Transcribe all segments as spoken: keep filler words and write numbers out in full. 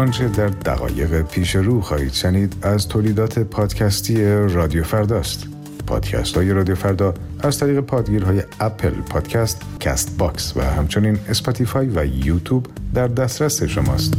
آنچه در دقایق پیش رو خواهید شنید از تولیدات پادکستی رادیو فرداست. پادکست های رادیو فردا از طریق پادگیرهای اپل پادکست، کست باکس و همچنین اسپاتیفای و یوتیوب در دسترس شماست.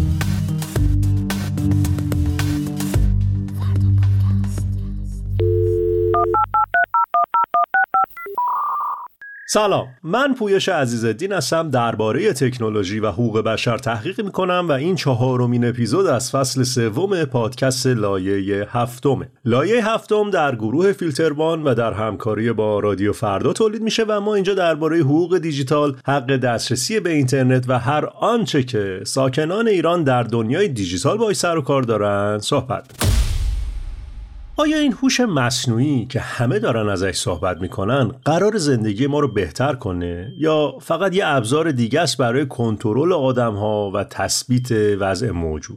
سلام، من پویش عزیزالدین هستم. درباره تکنولوژی و حقوق بشر تحقیق میکنم و این چهارمین اپیزود از فصل سوم پادکست لایه هفتمه. لایه هفتم در گروه فیلتروان و در همکاری با رادیو فردا تولید میشه و ما اینجا درباره حقوق دیجیتال، حق دسترسی به اینترنت و هر آنچه که ساکنان ایران در دنیای دیجیتال باهاش سر و کار دارن صحبت میکنیم. آیا این هوش مصنوعی که همه دارن ازش صحبت میکنن قرار زندگی ما رو بهتر کنه یا فقط یه ابزار دیگه است برای کنترل آدم‌ها و تثبیت وضع موجود؟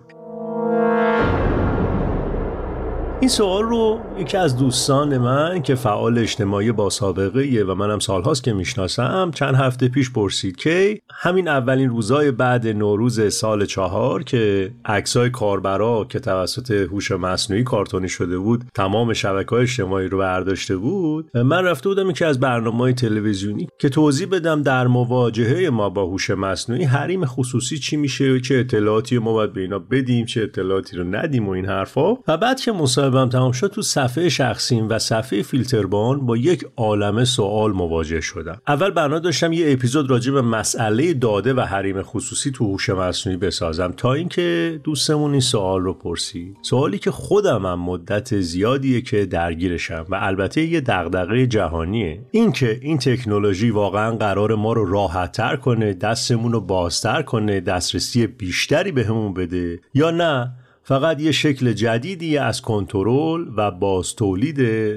این سوال رو یکی از دوستان من که فعال اجتماعی با سابقه‌ایه و منم سالهاست که میشناسم چند هفته پیش پرسید که همین اولین روزای بعد نوروز سال چهار که عکسای کاربرا که توسط هوش مصنوعی کارتونی شده بود تمام شبکه‌های اجتماعی رو برداشته بود، من رفته بودم یکی از برنامه‌های تلویزیونی که توضیح بدم در مواجهه ما با هوش مصنوعی حریم خصوصی چی میشه و چه اطلاعاتی ما باید به اینا بدیم، چه اطلاعاتی رو ندیم و این حرفا. و بعد که هم تمام شد تو صفحه شخصیم و صفحه فیلتربان با یک عالمه سوال مواجه شدم. اول بنا داشتم یه اپیزود راجع به مسئله داده و حریم خصوصی تو هوش مصنوعی بسازم تا اینکه دوستمون این سوال رو پرسید. سوالی که خودم هم مدت زیادیه که درگیرشم و البته یه دغدغه جهانیه. این که این تکنولوژی واقعا قرار ما رو راحت‌تر کنه، دستمون رو بازتر کنه، دسترسی بیشتری بهمون بده یا نه فقط یه شکل جدیدی از کنترل و باز تولید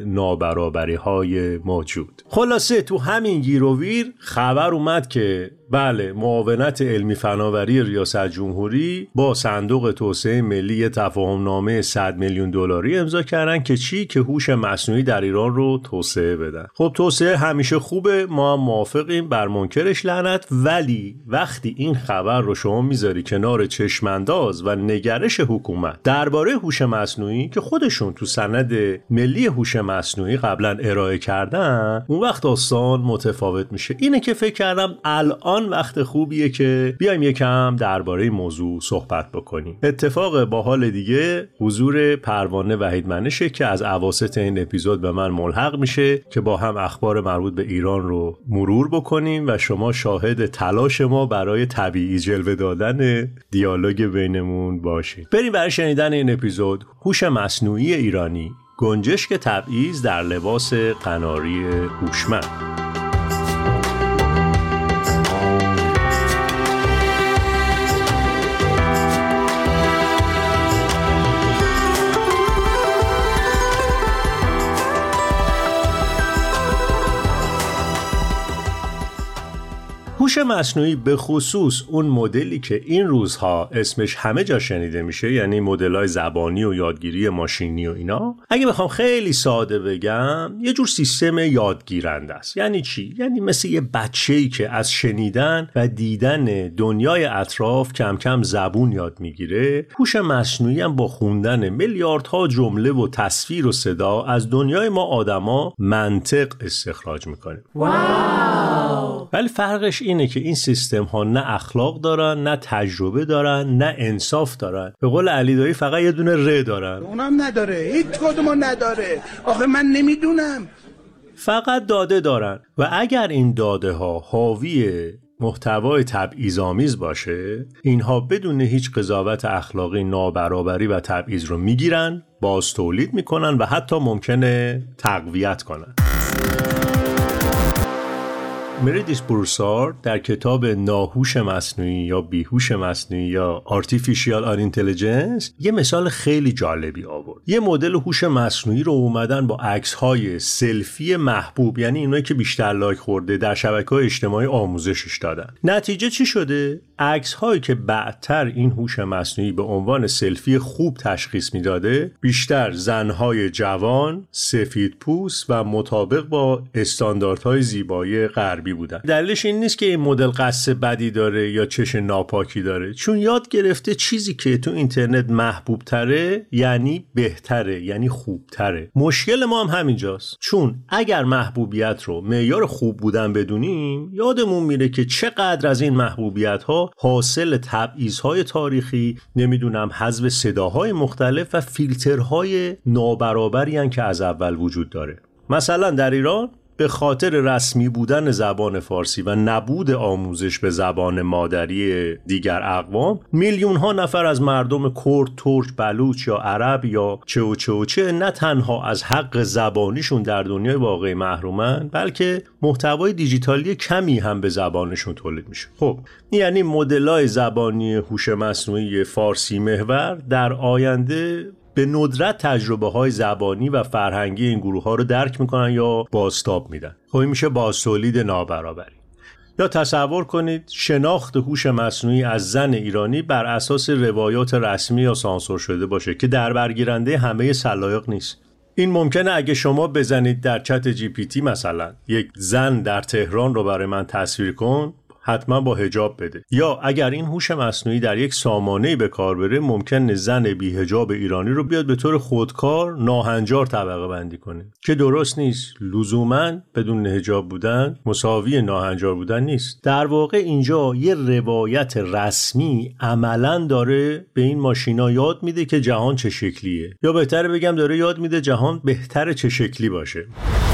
نابرابری‌های موجود. خلاصه تو همین گیر و ویر خبر اومد که بله، معاونت علمی فناوری ریاست جمهوری با صندوق توسعه ملی تفاهمنامه صد میلیون دلاری امضا کردن که چی؟ که هوش مصنوعی در ایران رو توسعه بدن. خب توسعه همیشه خوبه، ما هم موافقیم، بر منکرش لعنت، ولی وقتی این خبر رو شما میذاری کنار چشمانداز و نگرش حکومت درباره هوش مصنوعی که خودشون تو سند ملی هوش مصنوعی قبلا ارائه کردن، اون وقت داستان متفاوت میشه. اینه که فکر کردم الان آن وقت خوبیه که بیایم یکم درباره موضوع صحبت بکنیم. اتفاق باحال دیگه حضور پروانه وحیدمنشه که از اواسط این اپیزود به من ملحق میشه که با هم اخبار مربوط به ایران رو مرور بکنیم و شما شاهد تلاش ما برای طبیعی جلوه دادن دیالوگ بینمون باشید. بریم برای شنیدن این اپیزود. هوش مصنوعی ایرانی، گنجشک تبعیض در لباس قناری هوشمند. هوش مصنوعی به خصوص اون مدلی که این روزها اسمش همه جا شنیده میشه، یعنی مدل‌های زبانی و یادگیری ماشینی و اینا، اگه بخوام خیلی ساده بگم یه جور سیستم یادگیرنده است. یعنی چی؟ یعنی مثل یه بچه‌ای که از شنیدن و دیدن دنیای اطراف کم کم زبون یاد میگیره. هوش مصنوعی هم با خوندن میلیاردها جمله و تصویر و صدا از دنیای ما آدما منطق استخراج میکنه. واو! ولی فرقش اینه که این سیستم ها نه اخلاق دارن، نه تجربه دارن، نه انصاف دارن. به قول علی دایی فقط یه دونه ر دارن. اونم نداره، هیچ کدومو نداره. آخه من نمیدونم. فقط داده دارن و اگر این داده ها حاوی محتوای تبعیض‌آمیز باشه، اینها بدون هیچ قضاوت اخلاقی نابرابری و تبعیض رو میگیرن، باز تولید میکنن و حتی ممکنه تقویت کنن. مریدیس بروسارد در کتاب ناهوش مصنوعی یا بیهوش مصنوعی یا Artificial Intelligence یه مثال خیلی جالبی آورد. یه مدل هوش مصنوعی رو اومدن با عکس‌های سلفی محبوب، یعنی اینایی که بیشتر لایک خورده، در شبکه‌های اجتماعی آموزشش دادن. نتیجه چی شده؟ عکس هایی که بعدتر این هوش مصنوعی به عنوان سلفی خوب تشخیص میداده بیشتر زنهای جوان، سفید پوست و مطابق با استانداردهای زیبایی غربی بودن. دلیلش این نیست که این مدل قصه بدی داره یا چش ناپاکی داره، چون یاد گرفته چیزی که تو اینترنت محبوب تره یعنی بهتره، یعنی خوبتره. مشکل ما هم همینجاست، چون اگر محبوبیت رو معیار خوب بودن بدونیم یادمون میره که چقدر از این محبوبیت ها حاصل تبعیض‌های تاریخی، نمیدونم حذف صداهای مختلف و فیلترهای نابرابری هن که از اول وجود داره. مثلا در ایران به خاطر رسمی بودن زبان فارسی و نبود آموزش به زبان مادری دیگر اقوام، میلیون ها نفر از مردم کرد، ترک، بلوچ یا عرب یا چه و چه و چه نه تنها از حق زبانیشون در دنیای واقعی محرومن، بلکه محتوای دیجیتالی کمی هم به زبانشون تولید میشه. خب یعنی مدل‌های زبانی هوش مصنوعی فارسی محور در آینده به ندرت تجربه های زبانی و فرهنگی این گروه ها رو درک میکنن یا بازتاب میدن. خب این میشه بازتولید نابرابری. یا تصور کنید شناخت هوش مصنوعی از زن ایرانی بر اساس روایات رسمی یا سانسور شده باشه که در برگیرنده همه سلایق نیست. این ممکنه اگه شما بزنید در چت جی پی تی مثلا یک زن در تهران رو برای من تصویر کن، حتما با حجاب بده. یا اگر این هوش مصنوعی در یک سامانه‌ای به کار بره، ممکنه زن بی حجاب ایرانی رو بیاد به طور خودکار ناهنجار طبقه بندی کنه که درست نیست. لزوماً بدون حجاب بودن مساوی ناهنجار بودن نیست. در واقع اینجا یه روایت رسمی عملاً داره به این ماشینا یاد میده که جهان چه شکلیه، یا بهتره بگم داره یاد میده جهان بهتره چه شکلی باشه.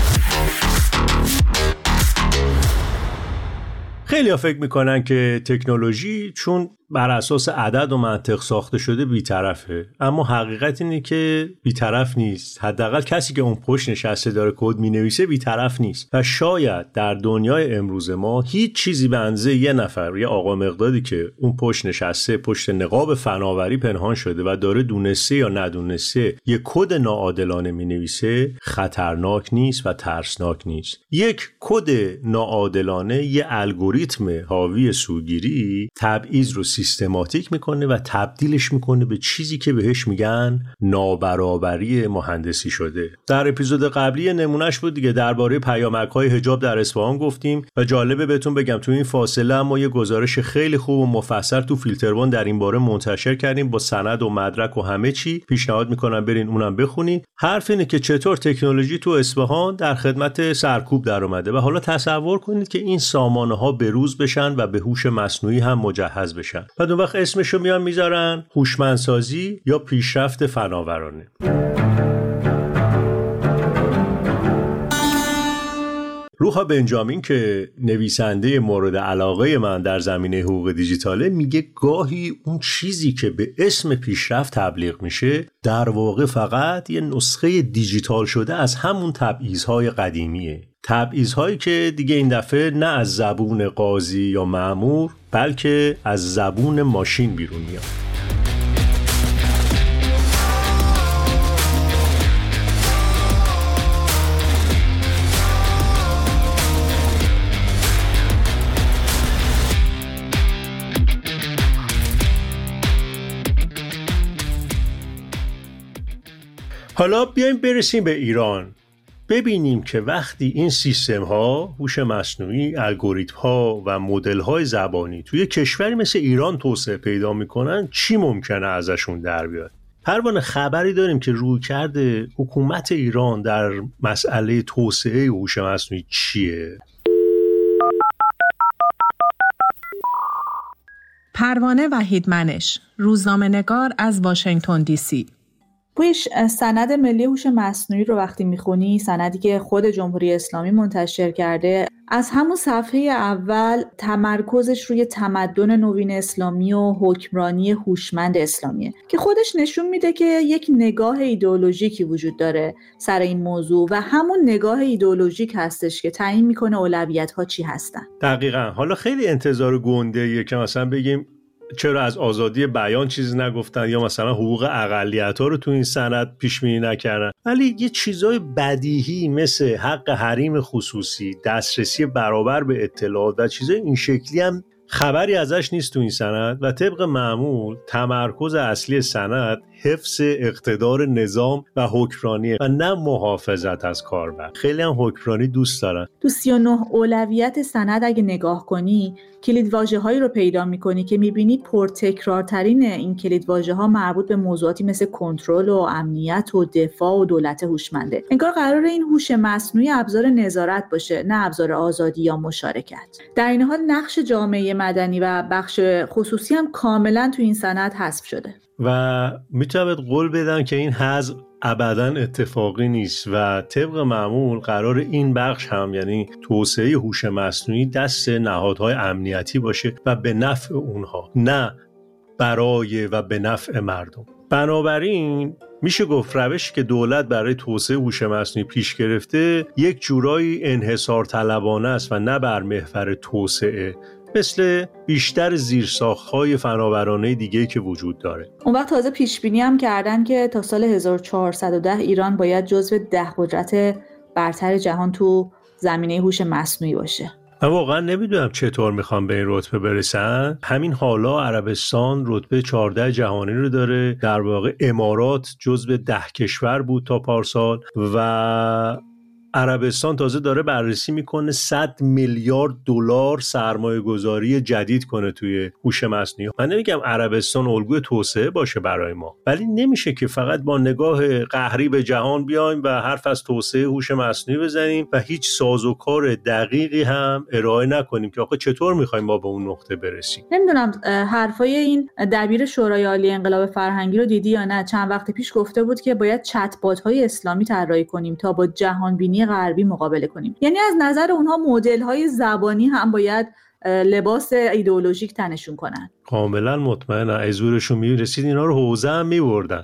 خیلی ها فکر میکنن که تکنولوژی چون بر اساس عدد و منطق ساخته شده بی‌طرفه، اما حقیقت اینه که بی‌طرف نیست. حداقل کسی که اون پشت نشسته داره کد مینویسه بی‌طرف نیست و شاید در دنیای امروز ما هیچ چیزی به اندازه یه نفر، یه آقا مقدادی که اون پشت نشسته پشت نقاب فناوری پنهان شده و داره دونسته یا ندونسته یه کد ناعادلانه مینویسه خطرناک نیست و ترسناک نیست. یک کد ناعادلانه، یه الگوریتم حاوی سوگیری تبعیض رو سیستماتیک میکنه و تبدیلش میکنه به چیزی که بهش میگن نابرابری مهندسی شده. در اپیزود قبلی نمونهش بود دیگه، درباره پیامک‌های حجاب در اصفهان گفتیم و جالبه بهتون بگم تو این فاصله ما یه گزارش خیلی خوب و مفصل تو فیلتروان در این باره منتشر کردیم با سند و مدرک و همه چی. پیشنهاد میکنم برین اونم بخونید. حرف اینه که چطور تکنولوژی تو اصفهان در خدمت سرکوب در اومده و حالا تصور کنید که این سامانه‌ها بروز بشن و به هوش مصنوعی هم مجهز بشن. بعد اون وقت اسمشو میان میذارن هوشمندسازی یا پیشرفت فناورانه. روحا بنجامین که نویسنده مورد علاقه من در زمینه حقوق دیجیتاله میگه گاهی اون چیزی که به اسم پیشرفت تبلیغ میشه در واقع فقط یه نسخه دیجیتال شده از همون تبعیض‌های قدیمیه. تبعیض‌هایی که دیگه این دفعه نه از زبون قاضی یا مأمور بلکه از زبون ماشین بیرون میاد. حالا بیایم برسیم به ایران. ببینیم که وقتی این سیستم ها، هوش مصنوعی، الگوریتم ها و مدل های زبانی توی کشوری مثل ایران توسعه پیدا میکنن چی ممکنه ازشون در بیاد. پروانه خبری داریم که رویکرد حکومت ایران در مسئله توسعه هوش مصنوعی چیه؟ پروانه وحیدمنش، روزنامه‌نگار از واشنگتن دی سی. بویش سند ملی هوش مصنوعی رو وقتی میخونی، سندی که خود جمهوری اسلامی منتشر کرده، از همون صفحه اول تمرکزش روی تمدن نوین اسلامی و حکمرانی هوشمند اسلامیه که خودش نشون میده که یک نگاه ایدئولوژیکی وجود داره سر این موضوع و همون نگاه ایدئولوژیک هستش که تعیین میکنه اولویت‌ها چی هستن. دقیقاً. حالا خیلی انتظار گنده‌ایه که مثلا بگیم چرا از آزادی بیان چیزی نگفتن یا مثلا حقوق اقلیت‌ها رو تو این سند پیش بینی نکردن، ولی یه چیزای بدیهی مثل حق حریم خصوصی، دسترسی برابر به اطلاعات و چیزای این شکلی هم خبری ازش نیست تو این سند و طبق معمول تمرکز اصلی سند حفظ اقتدار نظام و حکمرانیه و نه محافظت از کاربر. خیلی هم حکمرانی دوست دارن. تو سی و نه اولویت سند اگه نگاه کنی کلیدواژه‌هایی رو پیدا می‌کنی که می‌بینی پرتکرارترین این کلیدواژه‌ها مربوط به موضوعاتی مثل کنترل و امنیت و دفاع و دولت هوشمنده. انگار قراره این هوش مصنوعی ابزار نظارت باشه، نه ابزار آزادی یا مشارکت. در این حال نقش جامعه مدنی و بخش خصوصی هم کاملا تو این سند حذف شده. و میتونم قول بدم که این حذف ابداً اتفاقی نیست و طبق معمول قرار این بخش هم یعنی توسعه هوش مصنوعی دست نهادهای امنیتی باشه و به نفع اونها، نه برای و به نفع مردم. بنابراین میشه گفت روشی که دولت برای توسعه هوش مصنوعی پیش گرفته یک جورایی انحصار طلبانه است و نه بر محور توسعه، مثل بیشتر زیرساخت‌های فناورانه دیگه‌ای که وجود داره. اون وقت تازه پیشبینی هم کردن که تا سال هزار و چهارصد و ده ایران باید جزو ده قدرت برتر جهان تو زمینه هوش مصنوعی باشه. من واقعا نمیدونم چطور میخوام به این رتبه برسن. همین حالا عربستان رتبه چهارده جهانی رو داره، در واقع امارات جزو ده کشور بود تا پارسال و عربستان تازه داره بررسی میکنه صد میلیارد دلار سرمایه گذاری جدید کنه توی هوش مصنوعی. من نمیگم عربستان الگوی توسعه باشه برای ما، ولی نمیشه که فقط با نگاه قهری به جهان بیایم و حرف از توسعه هوش مصنوعی بزنیم و هیچ سازوکار دقیقی هم ارائه نکنیم که آخه چطور میخوایم ما به اون نقطه برسیم. نمیدونم حرفای این دبیر شورای عالی انقلاب فرهنگی رو دیدی یا نه. چند وقت پیش گفته بود که باید چت بات های اسلامی طراحی کنیم تا با جهان بینی غربی مقابله کنیم. یعنی از نظر اونها مدل های زبانی هم باید لباس ایدئولوژیک تنشون کنن. کاملا مطمئنم از زورشون میرسید اینا رو حوزه هم میبردن.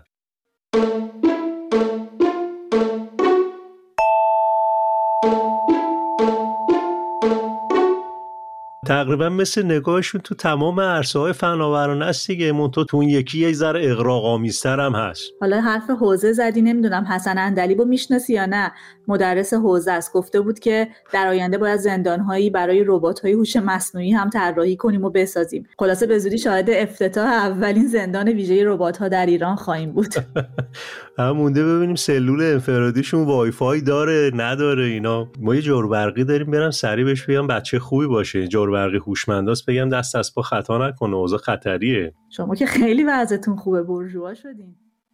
تقریبا مثل نگاهشون تو تمام عرصه‌های فناورانه است دیگه، منتها تو اون یکی یه ذره اغراق‌آمیزتر هم هست. حالا حرف حوزه زدی، نمیدونم حسن اندلیبو میشناسی یا نه، مدرس حوزه است. گفته بود که در آینده باید زندان‌هایی برای ربات‌های هوش مصنوعی هم طراحی کنیم و بسازیم. خلاصه به زودی شاهد افتتاح اولین زندان ویژه ربات‌ها در ایران خواهیم بود. هم مونده ببینیم سلول انفرادیشون وای فای داره نداره اینا. ما یه جاروبرقی داریم، برم سریع بهش بگم بچه خوبی باشه، جاروبرقی هوشمنداست، بگم دست از پا خطا نکنه، اوضاع خطریه. شما که خیلی وضعتون خوبه، بورژوا شدین.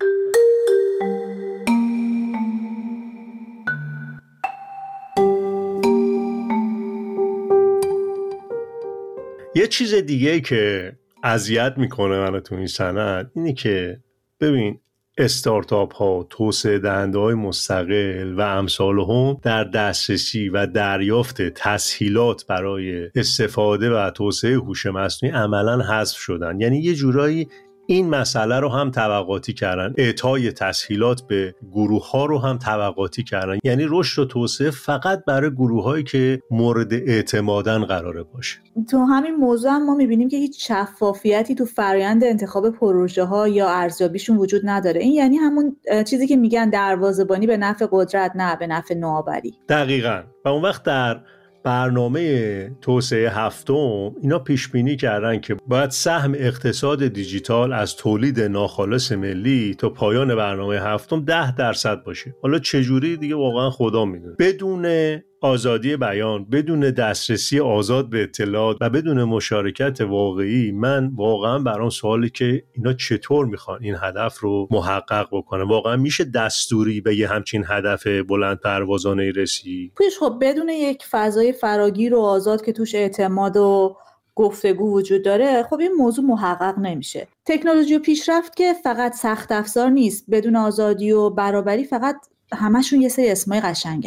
یه چیز دیگه که اذیت میکنه منو تو این سند اینه که ببین استارتاپ ها، توسعه دهنده های مستقل و امثال هم در دسترسی و دریافت تسهیلات برای استفاده و توسعه هوش مصنوعی عملاً حذف شدن. یعنی یه جورایی این مسئله رو هم طبقاتی کردن، اعطای تسهیلات به گروه ها رو هم طبقاتی کردن. یعنی رشد و توسعه فقط برای گروه هایی که مورد اعتمادن قراره باشه. تو همین موضوع هم ما میبینیم که هیچ شفافیتی تو فرآیند انتخاب پروژه ها یا ارزیابیشون وجود نداره. این یعنی همون چیزی که میگن دروازه‌بانی به نفع قدرت، نه به نفع نوآوری. دقیقاً. و اون وقت در برنامه توسعه هفتم اینا پیش بینی کردن که باید سهم اقتصاد دیجیتال از تولید ناخالص ملی تا پایان برنامه هفتم ده درصد باشه. حالا چجوری دیگه واقعا خدا میدونه. بدون آزادی بیان، بدون دسترسی آزاد به اطلاعات و بدون مشارکت واقعی، من واقعا برام سوالی که اینا چطور میخوان این هدف رو محقق بکنن. واقعا میشه دستوری به یه همچین هدف بلند پروازانه رسی؟ پیش خب بدون یک فضای فراگیر و آزاد که توش اعتماد و گفتگو وجود داره، خب این موضوع محقق نمیشه. تکنولوژی و پیشرفت که فقط سخت افزار نیست، بدون آزادی و برابری فقط همشون یه سری اسمای قشنگن.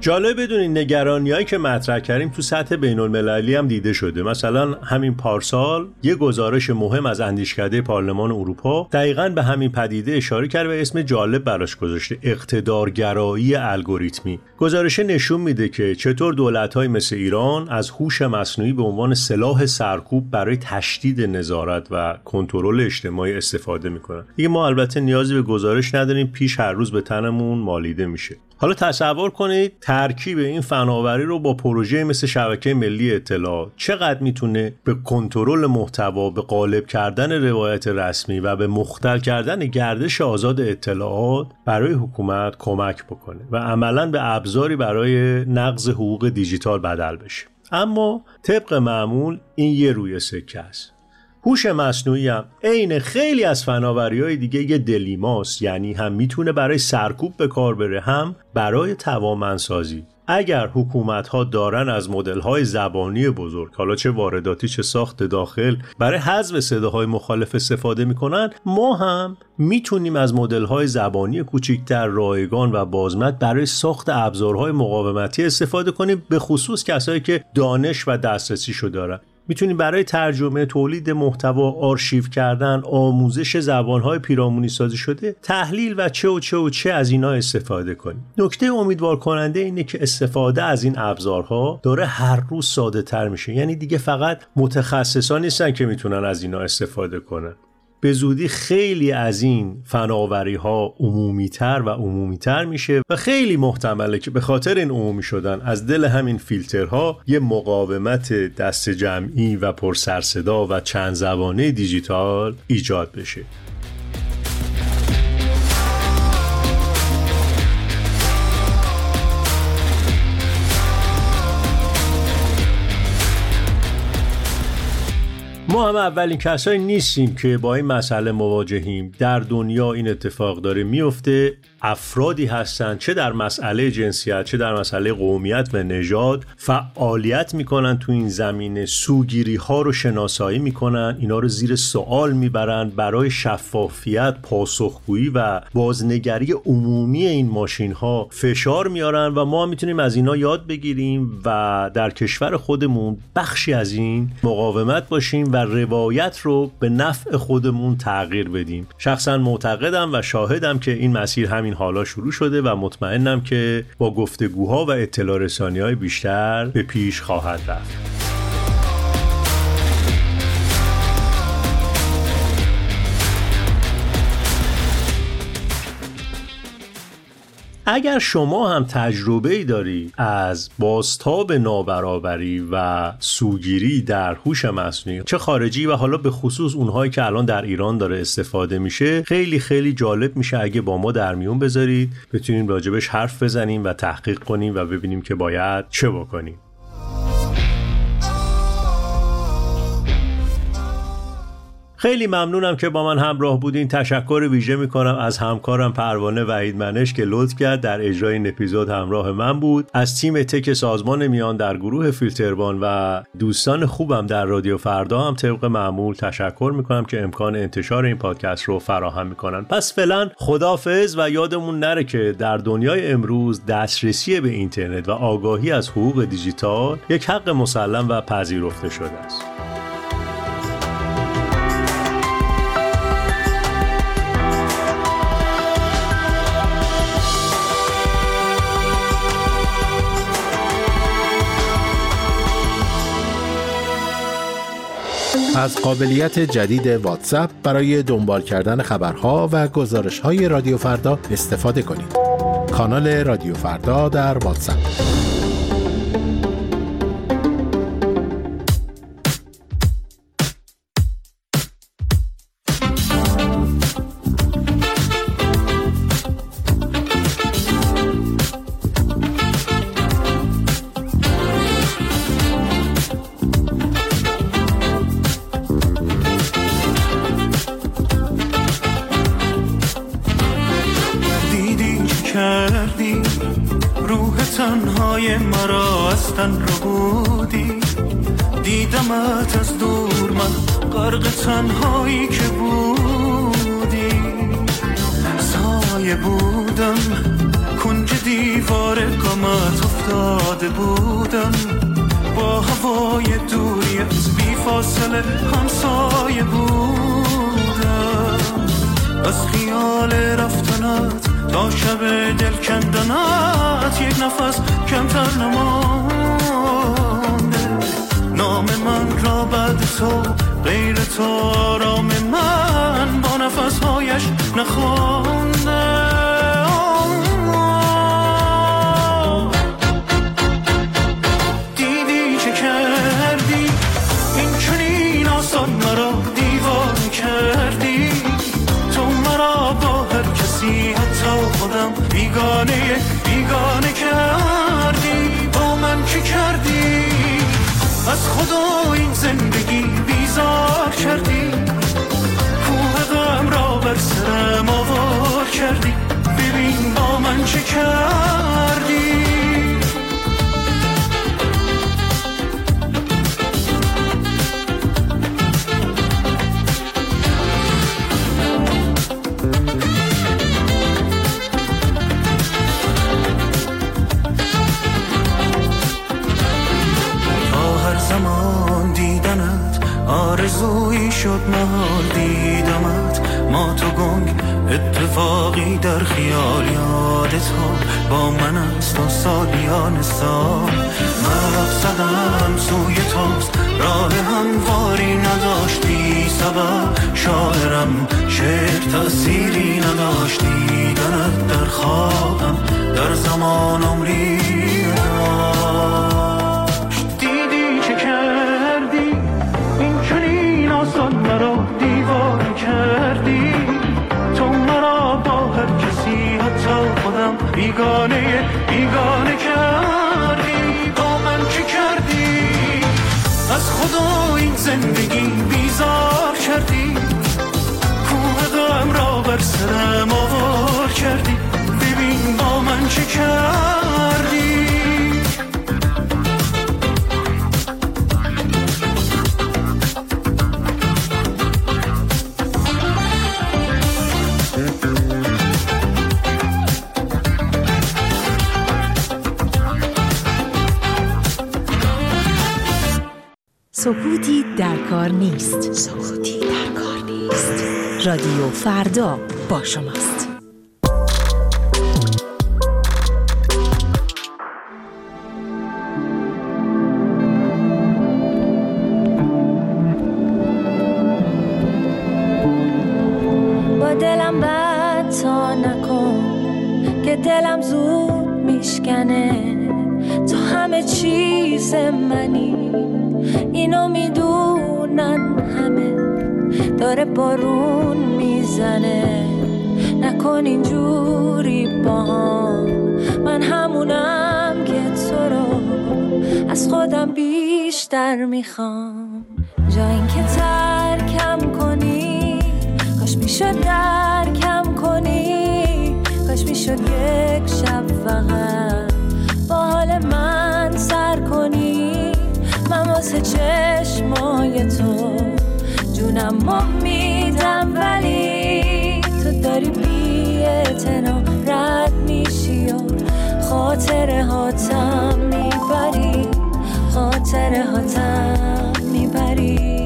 جالب بدونین نگرانیایی که مطرح کردیم تو سطح بین المللی هم دیده شده. مثلا همین پارسال یه گزارش مهم از اندیشکده پارلمان اروپا دقیقاً به همین پدیده اشاره کرد و اسم جالب براش گذاشته: اقتدارگرایی الگوریتمی. گزارش نشون میده که چطور دولت‌های مثل ایران از هوش مصنوعی به عنوان سلاح سرکوب برای تشدید نظارت و کنترل اجتماعی استفاده میکنن. دیگه ما البته نیازی به گزارش نداریم، پیش هر روز به تنمون مالیده میشه. حالا تصور کنید ترکیب این فناوری رو با پروژه مثل شبکه ملی اطلاعات چقدر میتونه به کنترل محتوا، به غالب کردن روایت رسمی و به مختل کردن گردش آزاد اطلاعات برای حکومت کمک بکنه و عملاً به ابزاری برای نقض حقوق دیجیتال بدل بشه. اما طبق معمول این یه روی سکه است. هوش مصنوعی هم عین خیلی از فناوری‌های دیگه یه دلیماست، یعنی هم میتونه برای سرکوب به کار بره، هم برای توانمندسازی. اگر حکومت‌ها دارن از مدل‌های زبانی بزرگ، حالا چه وارداتی چه ساخت داخل، برای حذف صداهای مخالف استفاده میکنن، ما هم میتونیم از مدل‌های زبانی کوچکتر، رایگان و بازمد برای ساخت ابزارهای مقاومتی استفاده کنیم، به خصوص کسایی که دانش و دسترسیشو دارن. میتونیم برای ترجمه، تولید محتوا، آرشیو کردن، آموزش زبانهای پیرامونی سازی شده، تحلیل و چه و چه و چه از اینا استفاده کنیم. نکته امیدوار کننده اینه که استفاده از این ابزارها داره هر روز ساده تر میشه. یعنی دیگه فقط متخصصان نیستن که میتونن از اینا استفاده کنن. به زودی خیلی از این فناوری ها عمومی تر و عمومی تر میشه و خیلی محتمله که به خاطر این عمومی شدن از دل همین فیلترها یه مقاومت دست جمعی و پرسرصدا و چند زبانه دیجیتال ایجاد بشه. ما هم اولین کسایی نیستیم که با این مسئله مواجهیم. در دنیا این اتفاق داره میفته. افرادی هستن چه در مسئله جنسیت چه در مسئله قومیت و نژاد فعالیت میکنن تو این زمینه، سوگیری ها رو شناسایی میکنن، اینا رو زیر سوال میبرن، برای شفافیت، پاسخگویی و بازنگری عمومی این ماشین ها فشار میارن و ما میتونیم از اینا یاد بگیریم و در کشور خودمون بخشی از این مقاومت باشیم و روایت رو به نفع خودمون تغییر بدیم. شخصا معتقدم و شاهدم که این مسیر همین حالا شروع شده و مطمئنم که با گفتگوها و اطلاع رسانی‌های بیشتر به پیش خواهد رفت. اگر شما هم تجربه‌ای داری از بازتاب نابرابری و سوگیری در هوش مصنوعی، چه خارجی و حالا به خصوص اونهایی که الان در ایران داره استفاده میشه، خیلی خیلی جالب میشه اگه با ما در میون بذارید، بتونیم راجبش حرف بزنیم و تحقیق کنیم و ببینیم که باید چه بکنیم. خیلی ممنونم که با من همراه بودین. تشکر ویژه میکنم از همکارم پروانه وحید منش که لطف کرد در اجرای این اپیزود همراه من بود. از تیم تک سازمان میان در گروه فیلتربان و دوستان خوبم در رادیو فردا هم طبق معمول تشکر میکنم که امکان انتشار این پادکست رو فراهم میکنن. پس فعلا خداحافظ و یادمون نره که در دنیای امروز دسترسی به اینترنت و آگاهی از حقوق دیجیتال یک حق مسلم و پذیرفته شده است. از قابلیت جدید واتساپ برای دنبال کردن خبرها و گزارش‌های رادیو فردا استفاده کنید. کانال رادیو فردا در واتساپ. تنهای مرا از تن رو بودی، دیدمت از دور من غرق تنهایی که بودی، سایه بودم کنج دیوار قامت افتاده بودم، با هوای دوری از بی فاصله همسایه بودم. از خیال رفتنت تا شب دل کندنت یک نفس کمتر نمانده. نام من را بعد تو غیر تو آرام من با نفسهایش نخوانده. دیدی چه کردی این چنین آسان مرا دیوان کردی. تو مرا با هر کسی حتی خودم بیگانه بیگانه کردی. با من چه کردی؟ از خدا این زندگی بیزار کردی. کوه غم را بر سرم آوار کردی. ببین با من چه کردی. زمان دیدنت آرزویی شد محال دیدمت. ما تو گنگ اتفاقی در خیال یادت ها با من است و سالیان سال. مقصدم سوی توست راه همواری نداشتی سبب. شاعرم شعر تأثیری نداشت دیدنت در خوابم در زمان عمری نداشت. مرا دیوانه کردی. تو مرا با هر کسی حتی خودم بیگانه بیگانه کردی. با من چه کردی؟ از خدا این زندگی بیزار کردی. کوه غم را بر سرم آوار کردی. ببین با من چه کردی. سکوتی در کار نیست. سکوتی در کار نیست. رادیو فردا با شماست. با دلم بد تا نکن که دلم زود میشکنه. تو همه چیز منی اینو میدونن همه. داره بارون میزنه نکن اینجوری با هم. من همونم که تو رو از خودم بیشتر میخوام. جا این که ترکم کنی کاش میشد درکم کنی. کاش میشد یک شب فقط با حال من سر کنی. من واسه چشمای تو جونم ما میدم ولی تو داری بی اعتنا رد میشی و خاطره هاتم میبری. خاطره هاتم میبری.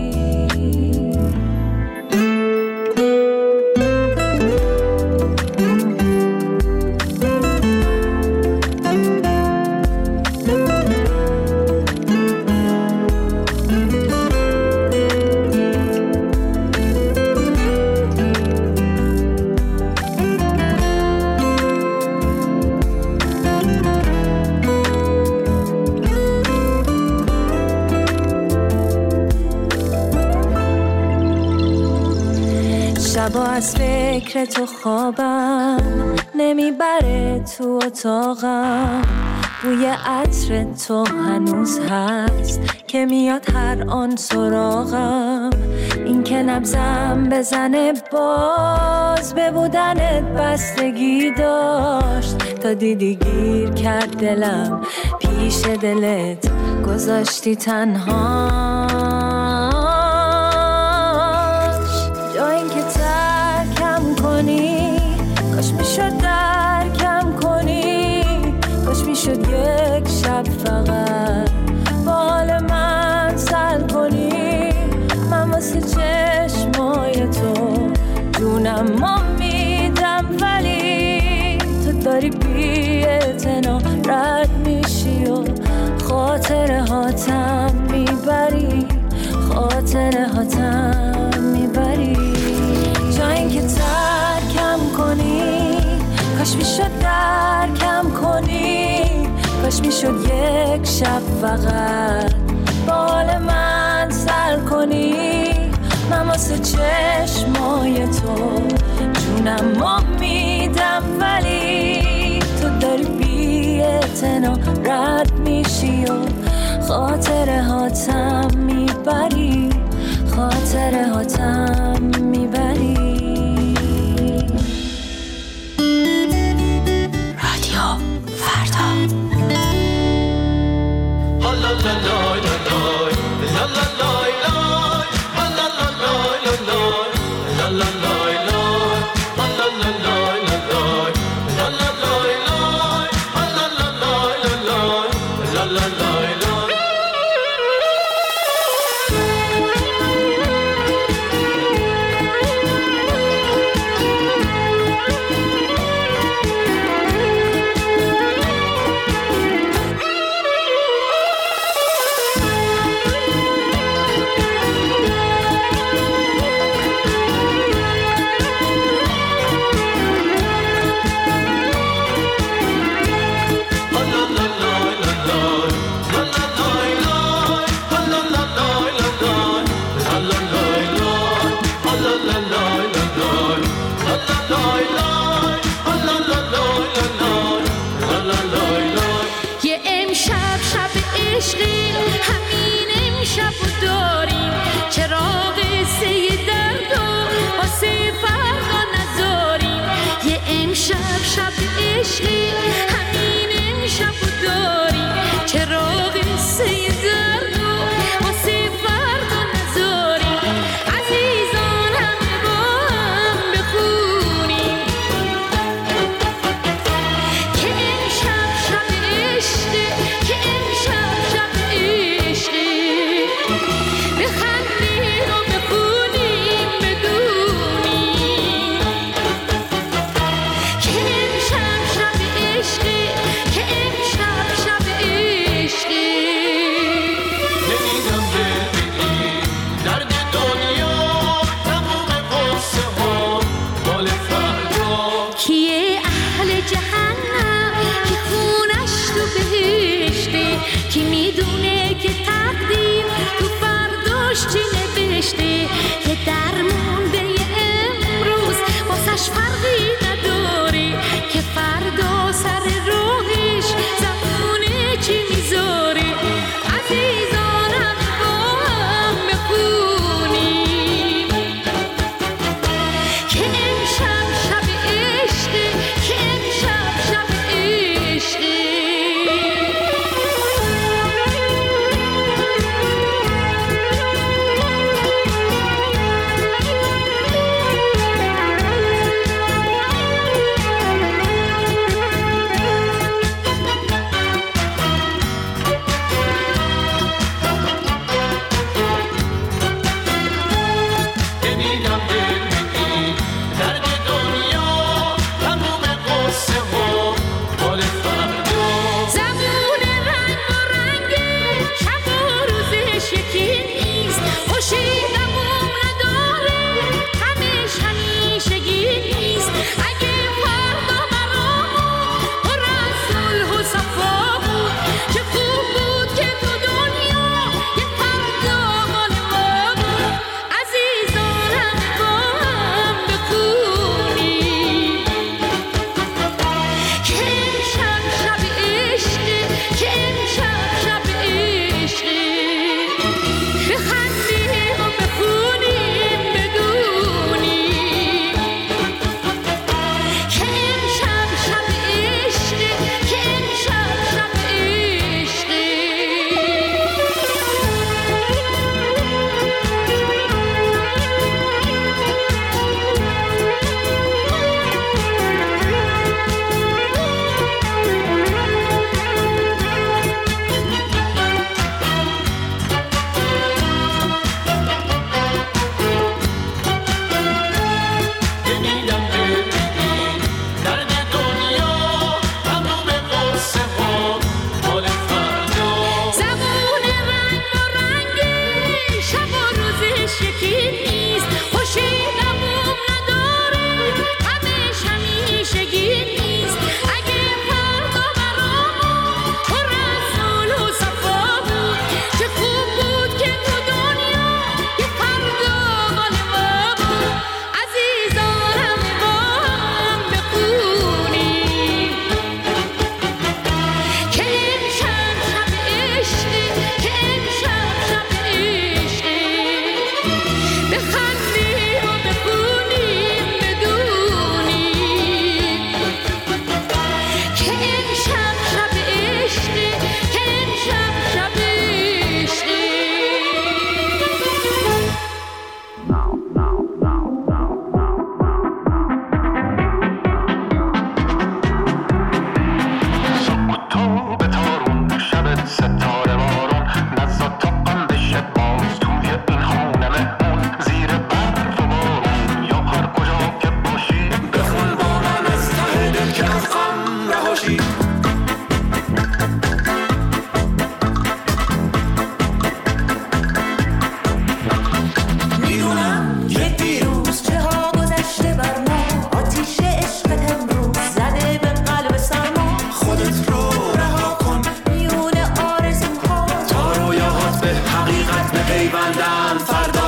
شبا از فکر تو خوابم نمیبره تو اتاقم. بوی عطر تو هنوز هست که میاد هر آن سراغم. این که نبضم بزنه باز به بودنت بستگی داشت. تا دیدی گیر کرد دلم پیش دلت گذاشتی تنهاش. جا این که ترکم کنی کاش میشد درکم کنی. داری بی اعتنا رد میشی و خاطره هاتم میبری، خاطره هاتم میبری. جا اینکه ترکم کنی کاش میشد درکم کنی، کاش میشد یک شب فقط بال من سر کنی. من واسه چشمای تو جونم ما میدم، ولی تو داری بی اعتنا رد میشی و خاطره هاتم میبری، خاطره هاتم میبری. رادیو فردا. که از غم رهاشی. میدونم یه دیروز چه ها گذشته بر ما، آتیش عشقت امروز زده به قلب سرما. خودت رو رها کن میون آرزوها، تا رویاهات به حقیقت بپیوندن فردا.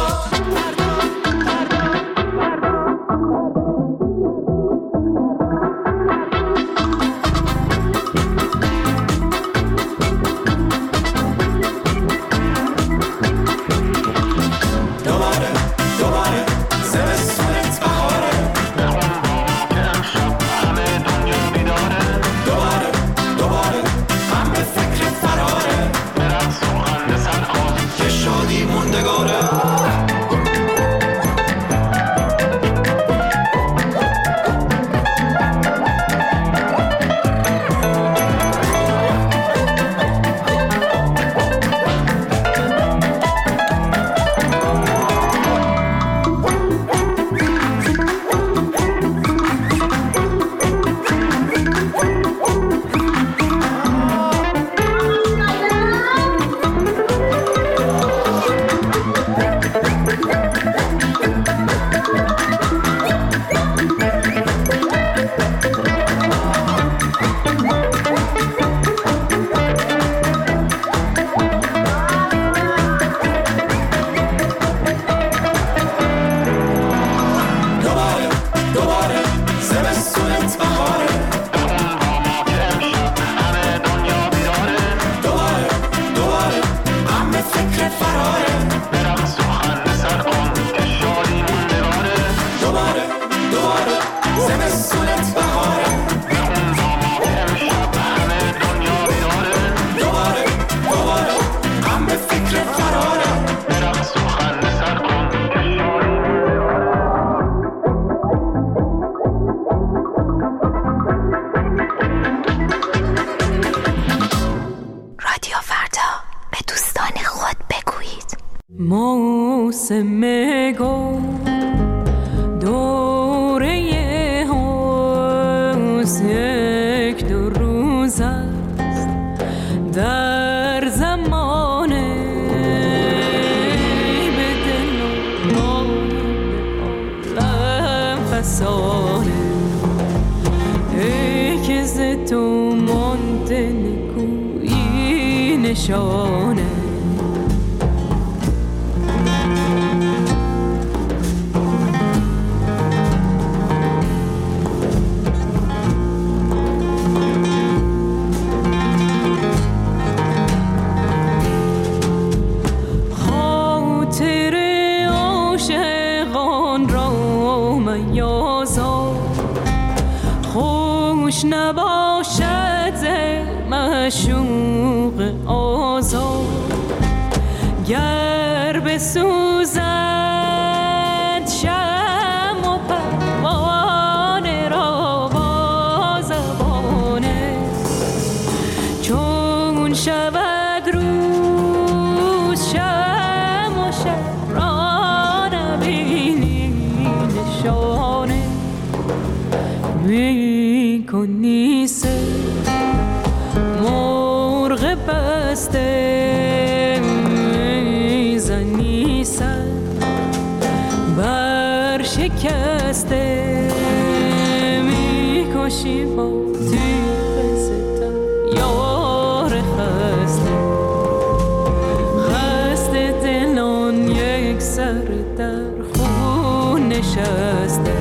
موسم گل دوره هاست، یک دو روز است در زمانه، به دل و عالم فسانه. ای که ز تو مانده نکویی نشانه. نباشد معشوق آزاد، گر بسوزد شمع و پروانه را با زبانه. چون شود روز شمع و شب را نبینی نشانه. می کنی سر مرغ بسته، میزنی سر بر شکسته، میکشی با تیغ ستم یار خسته. خسته دلان یک سر در خون نشسته.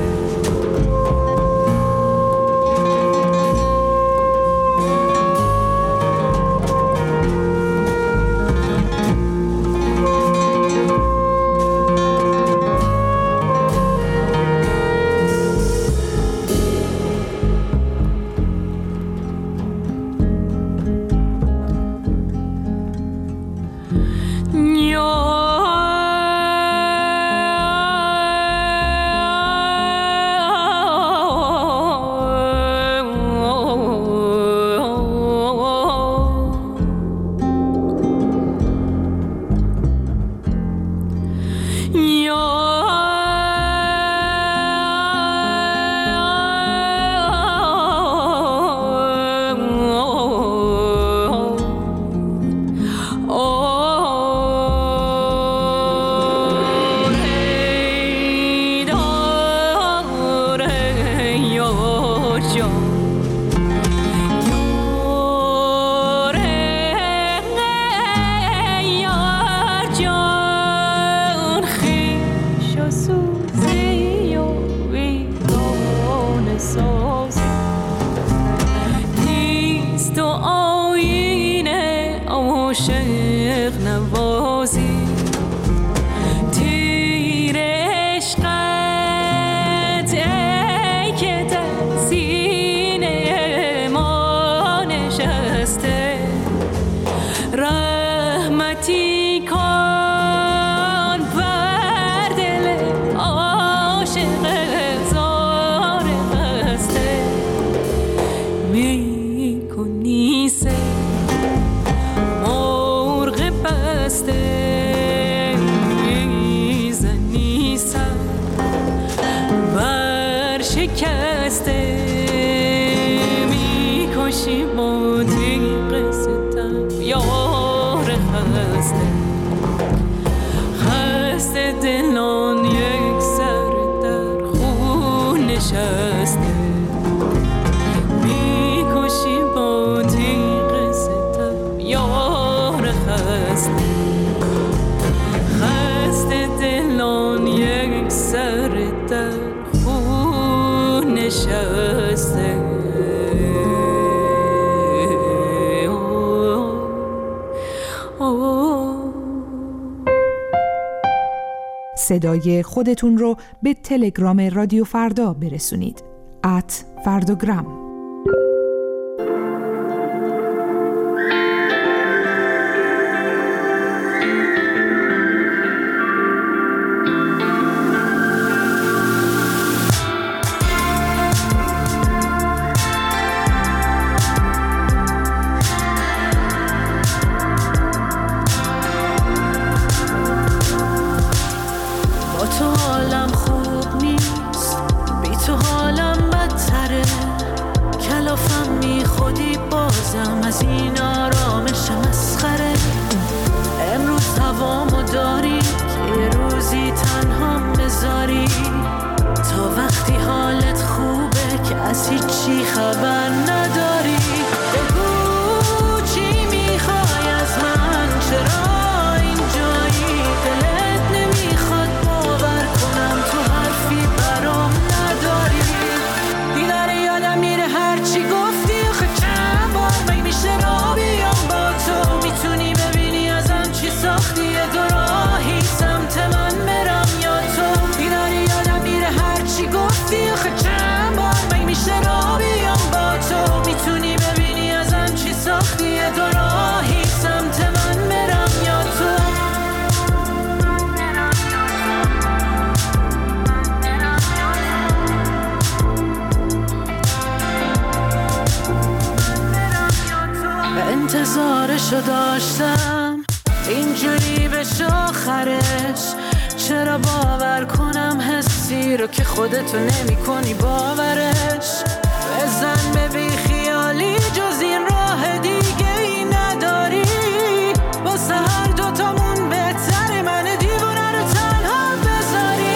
جان صدای خودتون رو به تلگرام رادیو فردا برسونید. ات فردوگرام. انتظارشو داشتم اینجوری بشه آخرش، چرا باور کنم حسی رو که خودتو نمی کنی باورش. بزن به بی خیالی جز این راه دیگه ای نداری، واسه هر دوتامون بهتره من دیوونه رو تنها بذاری.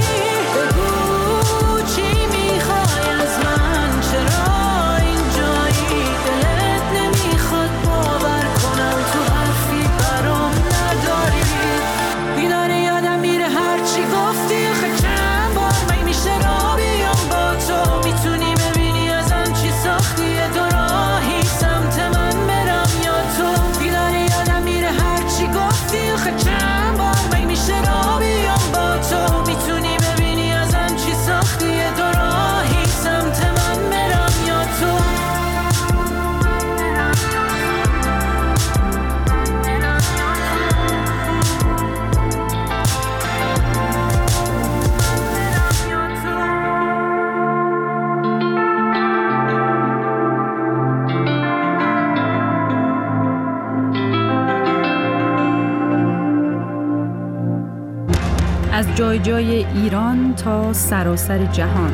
بگو چی میخوای از من، چرا اینجایی، دلت نمیخواد باور کنم تو حرفی برام نداری. بیداره یادم میره هرچی گفتی، آخه چند بار من میشه را بیام با تو، میتونی ببینی ازم چی ساختی، یه دو راهی سمت من برم یا تو. بیداره یادم میره هرچی گفتی، آخه چند بار من میشه را بیام با تو، میتونی ببینی ازم چی ساختی، یه دو راهی سمت من برم یا تو. از جای جای ایران تا سراسر جهان،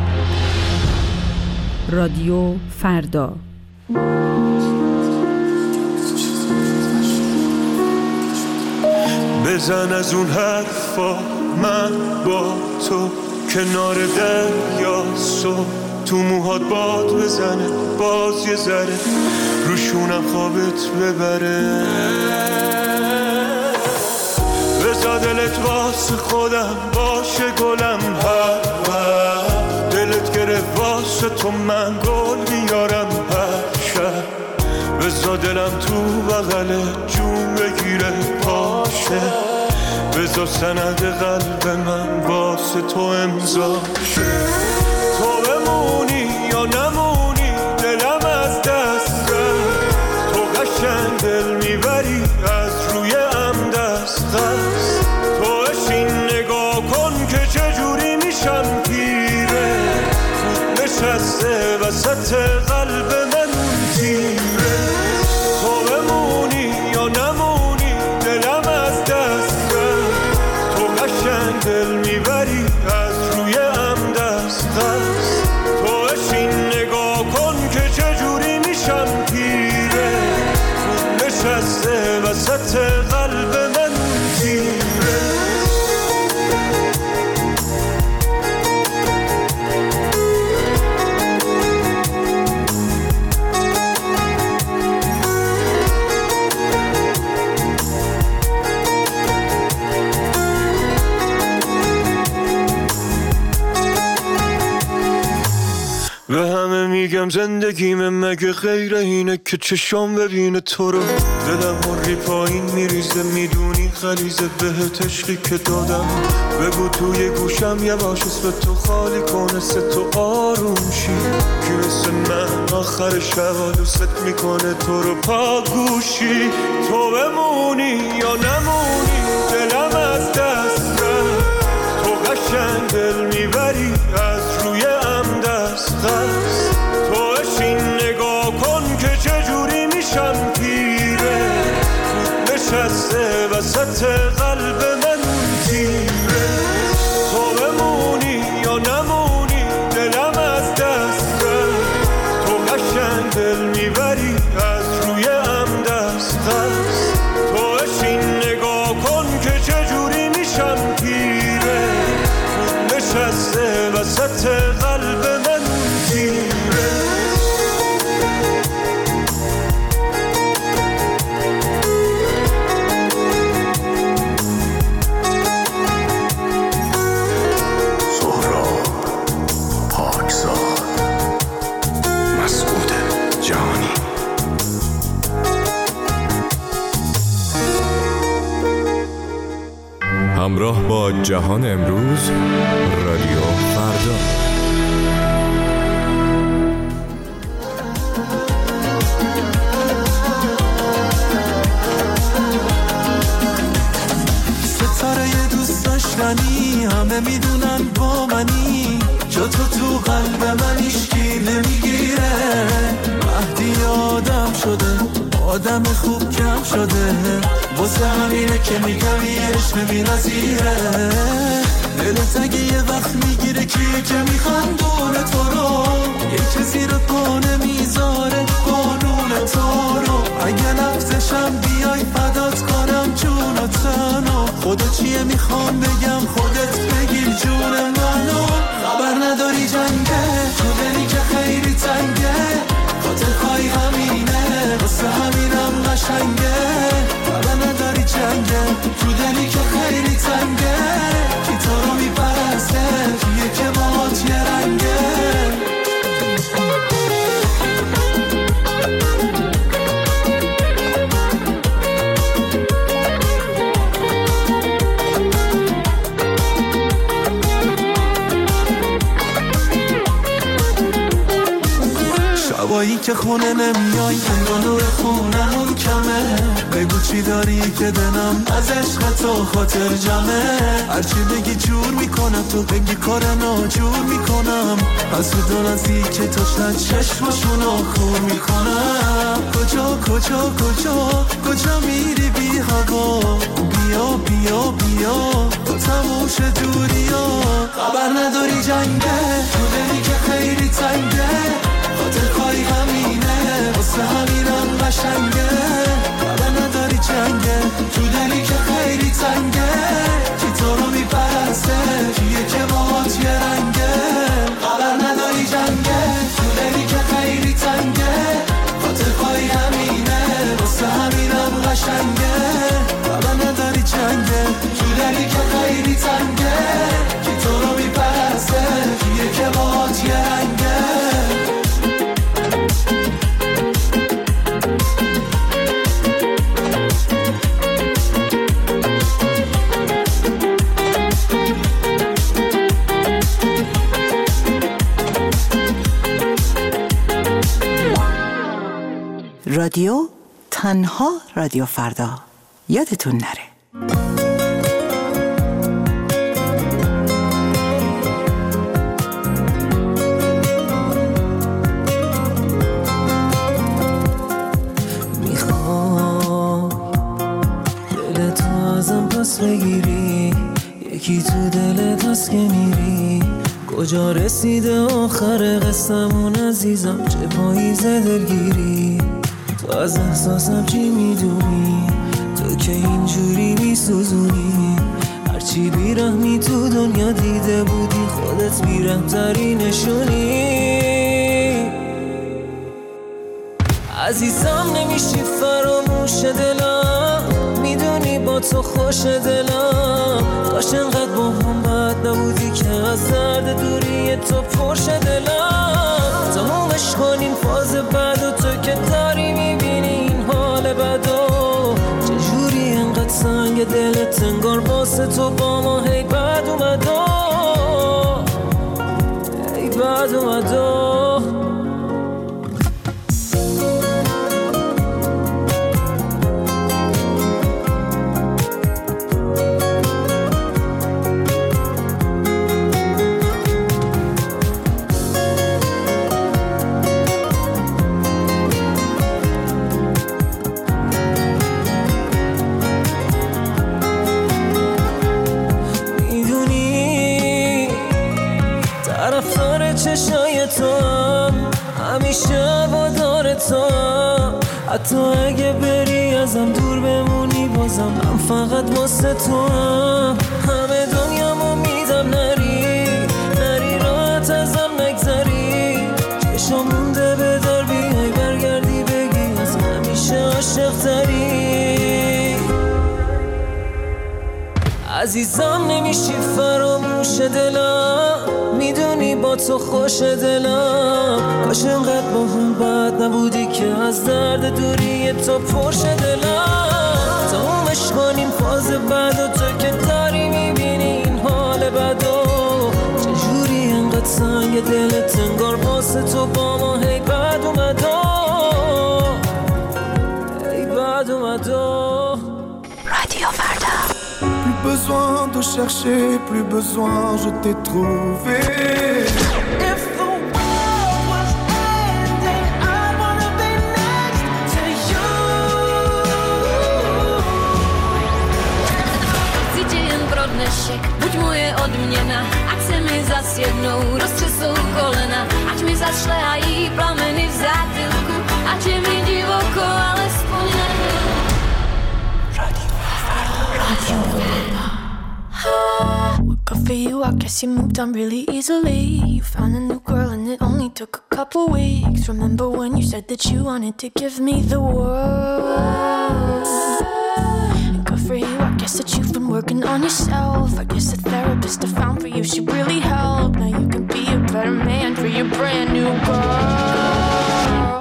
رادیو فردا. بزن از اون حرفا، من با تو کنار دریا صبح تو موهات باد بزنه، باز یه ذره روشونم خوابت ببره. بذار دلت واسه خودم باشه گلم، هر وقت دلت گرفت واسه تو من گل بیارم هر شب. بذار دلم تو بغل جون بگیره پاشه، بذار سند قلب من واسه تو امضا شه. تو بمونی یا نمونی دلم از دست رفت، تو قشنگ دل میبری از روی ام دست دست. تو اشین نگاه کن که چجوری میشم پیره، خود نشسته وسط قلب من تیره. تو بمونی یا نمونی دلم از دست رفت، تو قشنگ دل میبری از روی ام دست دست. تو اشین نگاه کن که چجوری میشم پیره، خود نشسته وسط قلب من تیره. به همه میگم زندگیم مگه غیر اینه که چشام ببینه تو رو. دلم هری پایین میریزه میدونی غلیظه بهت عشقی که دادم. بگو توی گوشم یواش اسم تو خالی کنه سه تو آروم شی، که مثل من آخر شب دوست میکنه تو رو پاگوشی. تو بمونی یا نمونی دلم از دست رفت، تو قشنگ دل میبری از روی ام دست دست. تو اشین نگاه کن که چجوری میشم پیره، خود نشسته وسط قلب من تیره. تو بمونی یا نمونی دلم از دست رفت، تو قشنگ دل میبری از روی ام دست دست. تو اشین نگاه کن که چجوری میشم پیره، خود نشسته وسط قلب من تیره. همراه با جهان امروز، رادیو فردا. ستاره دوست داشتنی همه میدونن با منی، جا تو تو قلب من هیچکی نمیگیره. مهدی آدم شده آدم خوب کم شده، واسه همینه که میگم یه عشق بی‌نظیره. دلت اگه یه وقت میگیره کیه که میخندونه تو رو، یه کسی رو پا نمیذاره قانون تو رو. اگه لفظشم بیای فدات کنم جون و تنو، خدا چیه میخوام بگم خودت بگیر جون منو. خبر نداری جنگه تو دلی که خیلی تنگه، خاطر خواهی همینه واسه همینم قشنگه. خبر نداری جنگه تو دلی که خیلی تنگه، کی تو رو میپرسته کیه که باهات یه رنگه. شبایی که خونه نمیای انگار خونمون کمه، بگو چی داری که دلم از عشق تو خاطر جمعه. هرچی بگی جور میکنم تو بگی کار ناجور میکنم، حسود و نزدیک تو شد چشمشونو خور میکنم. کجا کجا کجا کجا میری بی هوا، بیا بیا بیا تو تموش دوریا. خبر نداری جنگه تو دلی که خیلی تنگه، خاطر خواهی همینه واسه همینم قشنگه. خبر نداری جنگه تو دلی که خیلی تنگه، کی تو رو میپرسته کیه که باهات یه رنگه. خبر نداری جنگه رادیو تنها رادیو فردا. یادتون نره. میخوام دلتو ازم پس بگیری، یکی تو دلت هست که میری. کجا رسیده آخر قصه‌مون عزیزم، چه پاییز دلگیری. تو از احساسم چی میدونی، تو که اینجوری میسوزونی. هرچی بیرحمی تو دنیا دیده بودی، خودت بیرحم‌تری نشونی. عزیزم نمیشی فراموش دلم، میدونی با تو خوش دلم. کاش انقدر با هم بد نبودی که از درد دوری تو پرش دلم. تمومش کنین فاز بعد و تو که داری میبینی این حال بدو. چجوری انقدر سنگ دلت انگار واسه تو با ما هی بد اومدو، هی بد اومدو. چشای تو هم همیشه وادار تو هم. حتی اگه بری ازم دور بمونی بازم من فقط واسه تو هم. همه دنیامو میدم نری نری، راحت ازم نگذری. چشام مونده بدار بیای برگردی بگی از همیشه عاشق تری. عزیزم نمیشی فراموش دلم، میدونی با تو خوش دلم. کاش انقدر با هم بد نبودی که از درد دوری تو پرش دلم. تمومش کنیم فاز بعد و تو که داری میبینی این حال بدو. چجوری انقدر سنگ دلت انگار واسه تو با ما هی بد اومدو، هی بد اومدو. رادیو فردا. Plus besoin de chercher, plus besoin, je t'ai trouvé. If the world was ending, I wanna be next to you. Cíti jen pro dnešek, buď moje odměna. Ať se mi zas jednou roztřesou kolena, ať mi zašlehají plameny v zátylku, ať je mi divoko, alespoň na good for you, I guess you moved on really easily. You found a new girl and it only took a couple weeks. Remember when you said that you wanted to give me the world? And good for you, I guess that you've been working on yourself. I guess the therapist I found for you should really help. Now you can be a better man for your brand new girl.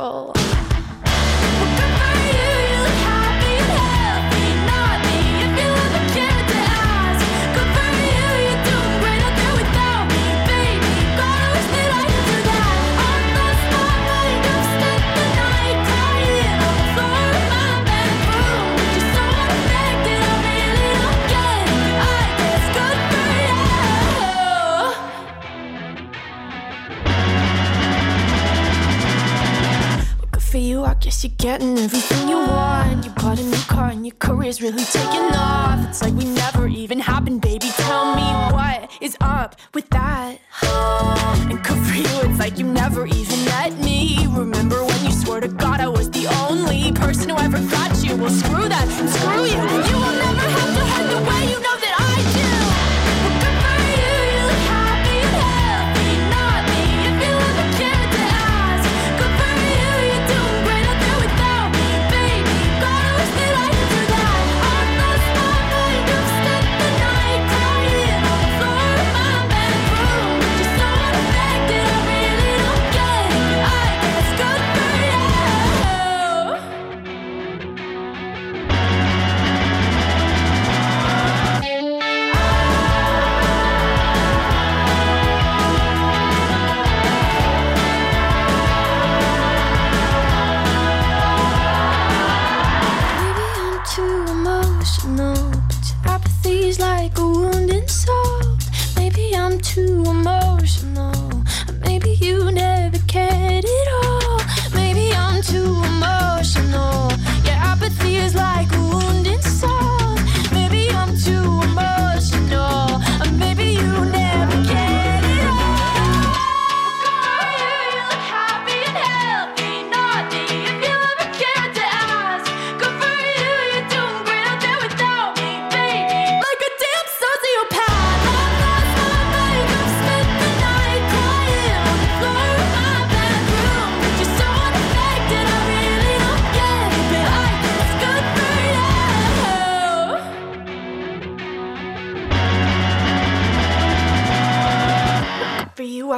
For you, I guess you're getting everything you want. You bought a new car and your career's really taking off. It's like we never even happened, baby. Tell me what is up with that. And good for you, it's like you never even met me. Remember when you swore to God I was the only person who ever got you? Well, screw that, screw you. You will never have to hurt the way you know that I do. Well, good for you, you look happy and healthy, not me. If you ever cared to ask, good for you, you're doing great out there without me, baby. God, I wish that I could do that. On the spotlight, you've spent the night crying on the floor of my bedroom. Just so unaffected, I really don't get it. I guess good for you.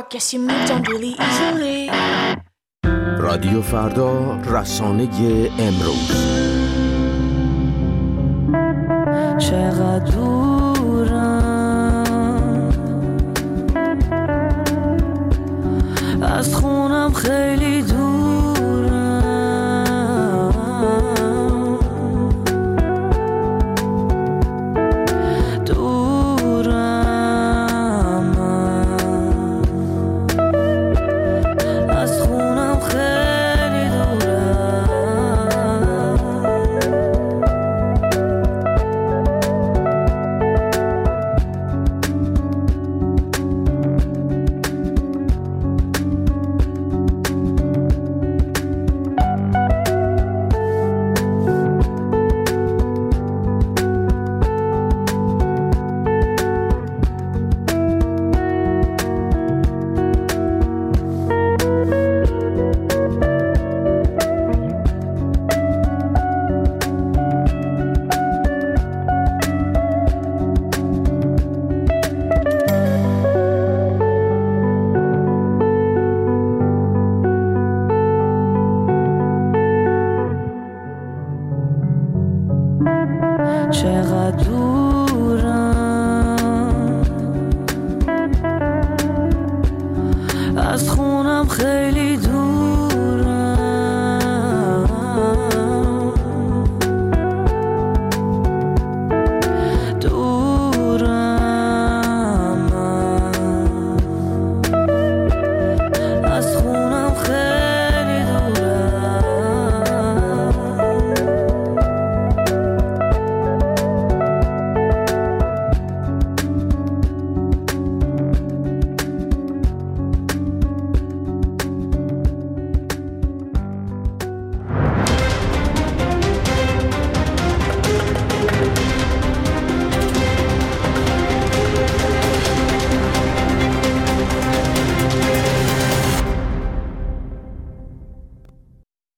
guess you moved on really easily. رادیو فردا، رسانه امروز.